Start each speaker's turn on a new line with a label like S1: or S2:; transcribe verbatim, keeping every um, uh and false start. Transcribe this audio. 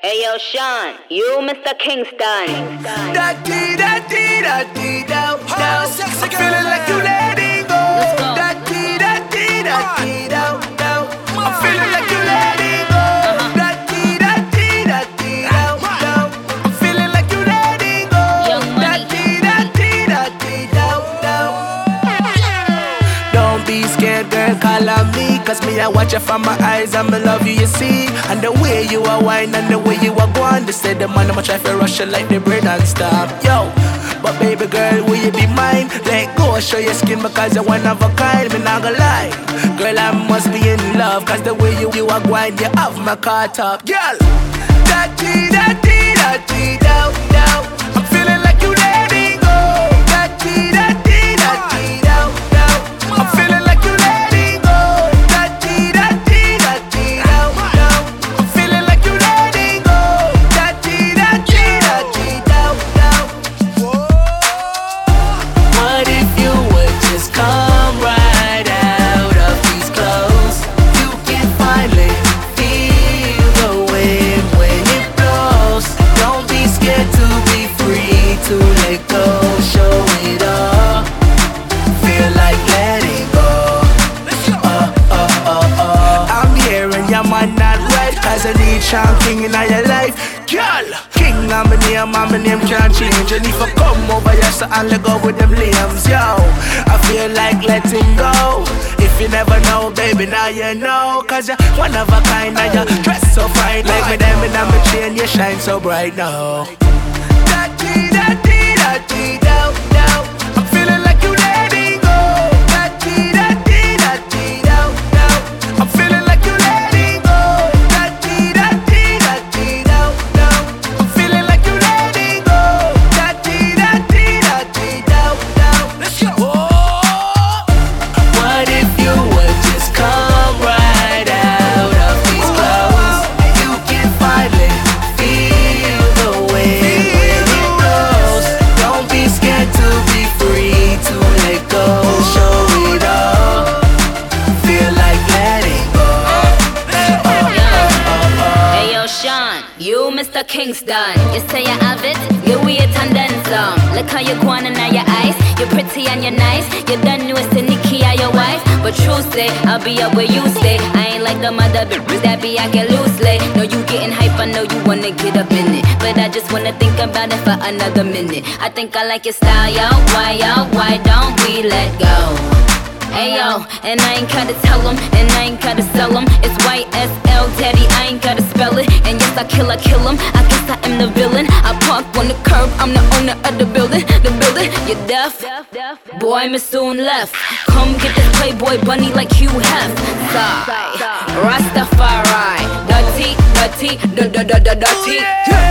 S1: Hey yo, Sean, you Mister Kingston.
S2: Da dee da dee da dee da da. I'm feeling like you letting go. Da dee da dee da dee da da. I'm feeling like you letting go. Da dee da dee da dee da da. I'm feeling like you letting go. Da dee da dee da dee da da. Don't be scared, girl, call on me. Cause me, I watch you from my eyes and me love you, you see. And the way you are whine and the way you are going. They say the man, I'ma try to rush you like the brain and stop. Yo, but baby girl, will you be mine? Let go, show your skin because you're one of a kind. Me not gonna lie, girl, I must be in love. Cause the way you, you are going, you have my car top. Girl, da dee da dee da dee da da. I'm feeling like you letting go. Da dee da dee da dee da da. I'm feeling like you letting go. Da dee da dee da dee da da. I'm feeling like you letting go. Da dee da dee da dee da da. What if you would just come right out of these clothes? You can finally feel the wind when it blows. Don't be scared to be free, to let go, show it all. Feel like letting go. Uh, uh, uh, uh. I'm hearing your man not right, cause I need Sean King in your life. Girl, King, I'm a name, I'm a name can't change. And if I come over here, so I'll let go with them limbs. Yo, I feel like letting go. If you never know, baby, now you know. Cause you're one of a kind and you dress so fine. Like me, them and I'm a chain, you shine so bright now. Da dee da dee da dee da da. I'm feeling like you letting go. Da dee da dee da dee da da. I'm feeling like you letting go. Da dee da dee da dee da da. I'm feeling like you letting go. Da dee da dee da dee da da. Let's go. What if you would just come right out of these clothes? You can finally feel the wind when it blows. Don't be scared to be free, to let go, show it all. Feel like letting go.
S1: Hey yo, Sean, you Mister Kingston. You say you have it, you wait and then some. Look how you going and now your eyes. You're pretty and you're nice. You done know it's the Nikki or your wife. But true say, I'll be up where you stay. I ain't like the mother bitches that be acting loosely. No, you getting hype, I know you wanna get up in it. But I just wanna think about it for another minute. I think I like your style, yo. Why, yo? Why don't we let go? Ayo, and I ain't gotta tell them, and I ain't gotta sell them. It's Y S L, daddy, I ain't gotta spell it. And yes, I kill, I kill him, I guess I am the villain. I park on the curb, I'm the owner of the building. The building, you're deaf? Boy, me soon left. Come get this Playboy bunny like you have. Sigh, Rastafari, dirty, dirty, da da da da dirty.